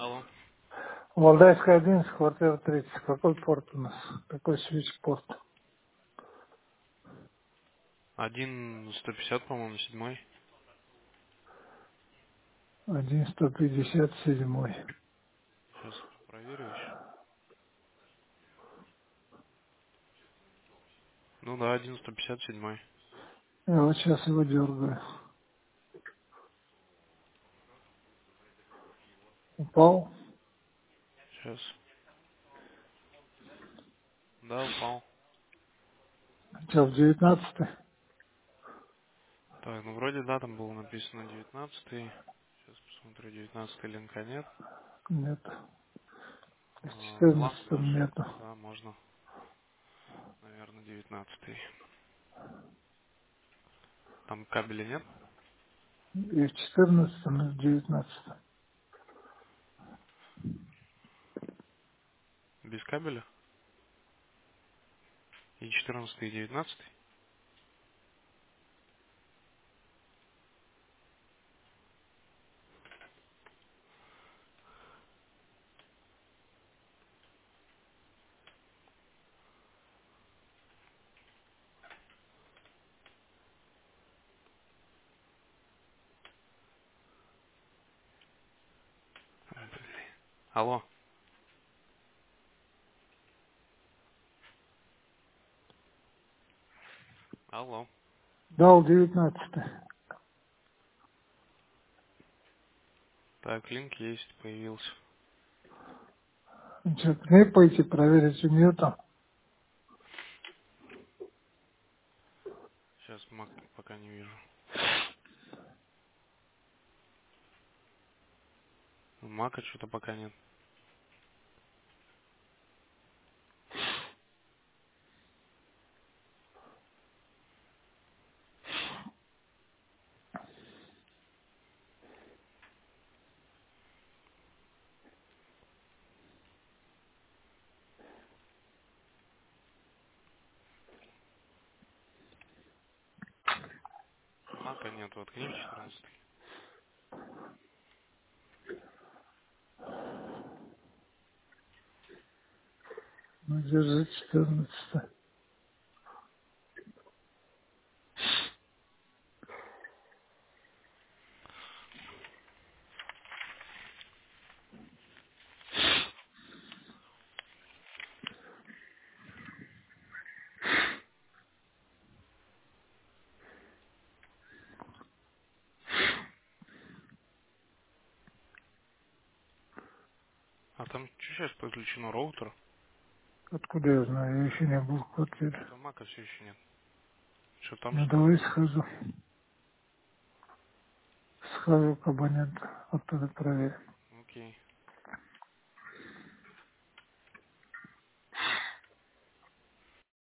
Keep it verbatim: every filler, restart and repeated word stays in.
Алло. Валдайская одиннадцать, квартира тридцать. Какой порт у нас? Какой свич-порт? Один сто пятьдесят, по-моему, седьмой. Один сто пятьдесят седьмой. Сейчас проверю еще. Ну да, один сто пятьдесят седьмой. Я вот сейчас его дергаю. Упал. Сейчас. Да, упал. Сейчас в девятнадцатый. Так, ну вроде да, там было написано девятнадцатый. Сейчас посмотрю, девятнадцатый линка нет. Нет. В А, ну ладно, четырнадцатом даже. нету. Да, можно. Наверное, девятнадцатый. Там кабеля нет? И в четырнадцатом, и в девятнадцатом. Без кабеля? И четырнадцатый, и девятнадцатый? Алло. Алло. Дал девятнадцатый. Так, линк есть, появился. Что, к ней пойти проверить у нее там? Сейчас мак пока не вижу. Мака что-то пока нет. Мака нет, воткни в четырнадцатый. Ну, держи четырнадцатый. А там что сейчас подключено роутер? Откуда я знаю? Я еще не был в квартире. Что-то мака все еще нет. Что там Ну, что ли давай было? схожу. Схожу к абоненту. Оттуда проверим.